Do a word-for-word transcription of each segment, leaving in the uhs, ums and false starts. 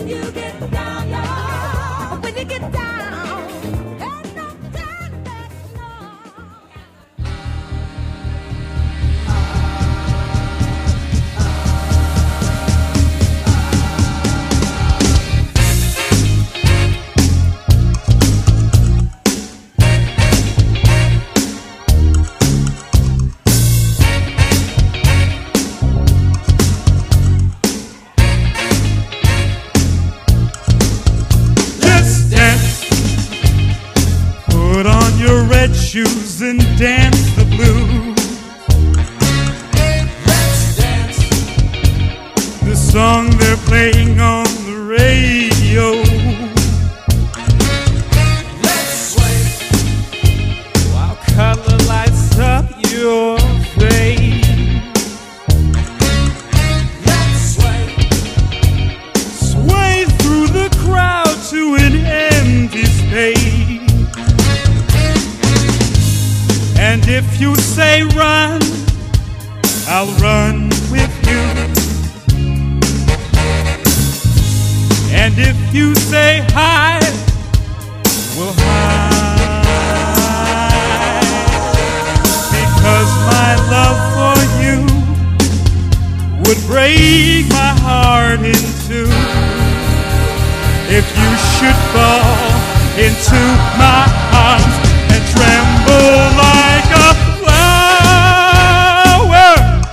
Shoes and dance the blues. Let's dance. The song they're playing on the radio. Let's sway while color lights up your face. Let's sway. Sway through the crowd to an empty space. And if you say run, I'll run with you. And if you say hide, we'll hide. Because my love for you would break my heart in two. If you should fall into my arms and tremble like a flower.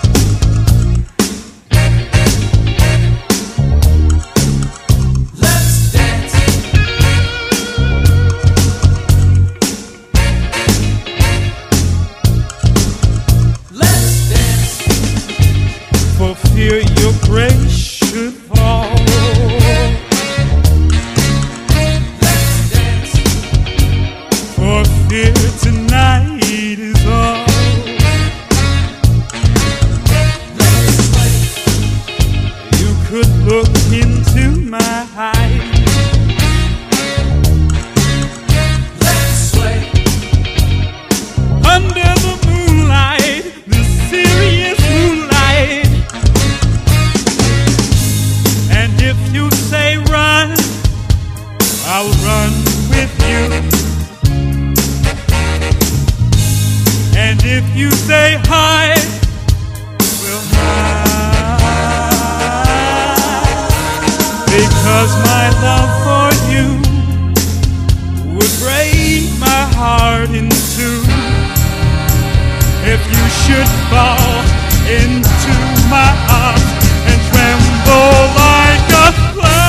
Let's dance. Let's dance. For fear your grace should fall. For fear tonight is all. You could look into my eyes. Let's sway. Under the moonlight, the serious moonlight. And if you say run, I'll run with you. And if you say hide, we'll hide. Because my love for you would break my heart in two. If you should fall into my arms and tremble like a flower.